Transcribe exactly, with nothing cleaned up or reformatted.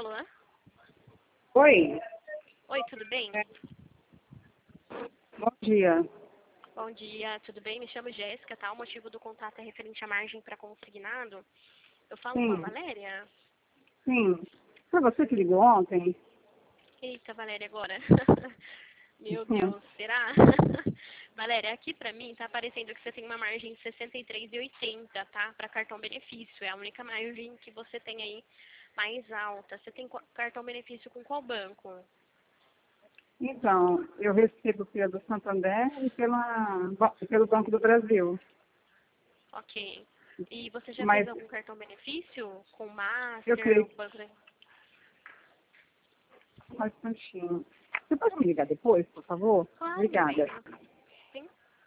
Alô? Oi, Oi, tudo bem? bom dia. Bom dia, tudo bem? Me chamo Jéssica, tá? O motivo do contato é referente à margem para consignado. Eu falo com a Sim, Valéria? sim. Foi você que ligou ontem? Eita, Valéria, agora. Meu Hum. Deus, será? Valéria, aqui pra mim tá aparecendo que você tem uma margem de sessenta e três e oitenta, tá? Para cartão benefício. É a única margem que você tem aí mais alta. Você tem qu- cartão benefício com qual banco? Então, eu recebo pelo Santander e pela, ba- pelo Banco do Brasil. Ok. E você já fez Mas algum cartão benefício com eu Master, creio o banco da... que mais um instantinho. Você pode me ligar depois, por favor? Claro, meu bem. Obrigada.